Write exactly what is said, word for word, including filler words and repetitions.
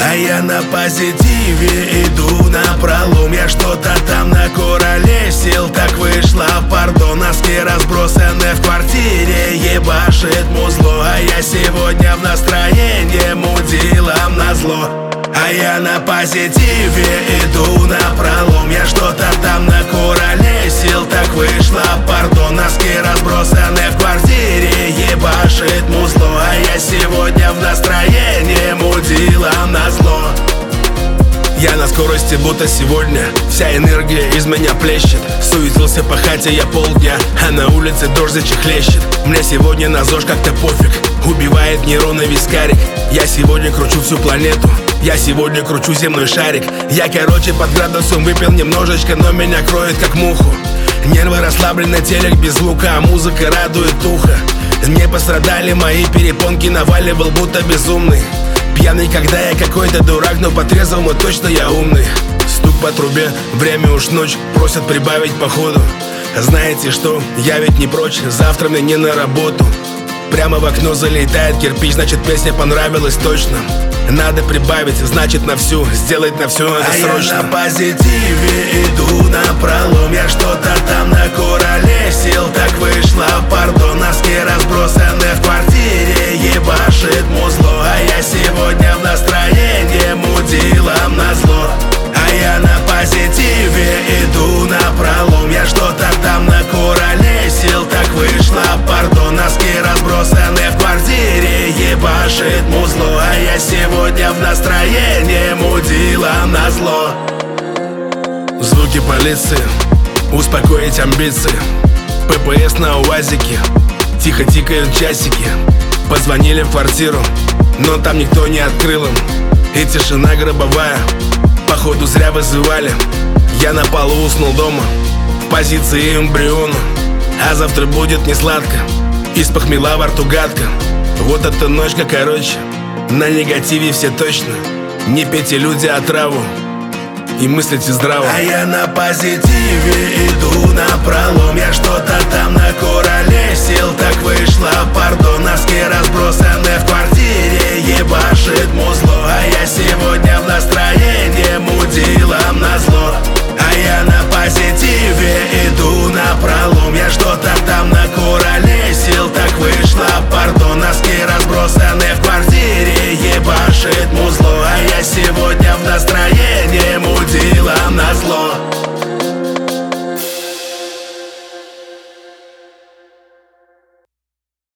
А я на позитиве иду на пролом. Я что-то там накуролесил, так вышло, пардон. Носки разбросаны в квартире, ебашит музло. А я сегодня в настроении, мудилам назло. А я на позитиве иду на пролом. Я что-то там накуролесил, так вышло, пардон. Носки разбросаны в квартире, ебашит музло. А я сегодня в настроении, мудилам назло. Я на скорости, будто сегодня вся энергия из меня плещет. Суетился по хате я полдня, а на улице дождь зачехлещет. Мне сегодня на ЗОЖ как-то пофиг, убивает нейроны вискарик. Я сегодня кручу всю планету, я сегодня кручу земной шарик. Я, короче, под градусом выпил немножечко, но меня кроет как муху. Нервы расслаблены, телек без звука, а музыка радует ухо. Не пострадали мои перепонки, наваливал будто безумный. Пьяный, когда я какой-то дурак, но по трезвому точно я умный. Стук по трубе, время уж ночь, просят прибавить походу. Знаете что, я ведь не прочь, завтра мне не на работу. Прямо в окно залетает кирпич, значит песня понравилась точно. Надо прибавить, значит на всю, сделать на все это срочно. А я на позитиве иду на пролом. Я что-то там накуролесил, так вышло, пардон. Носки разбросаны в квартире, ебашит музло. А я сегодня в настроении, мудилам назло. А я на позитиве иду на пролом. Я что-то там накуролесил, так вышло, пардон. Носки разбросаны в квартире, ебашит музло. А я сегодня в настроении, мудилам назло. Звуки полиции, успокоить амбиции. ППС на УАЗике, тихо тикают часики. Позвонили в квартиру, но там никто не открыл им. И тишина гробовая, походу зря вызывали. Я на полу уснул дома, в позиции эмбриона. А завтра будет не сладко, из похмела во рту гадко. Вот эта ночка, короче, на негативе все точно. Не пейте, люди, отраву, и мыслите здраво. А я на позитиве иду на пролом. Я что-то там накуролесил,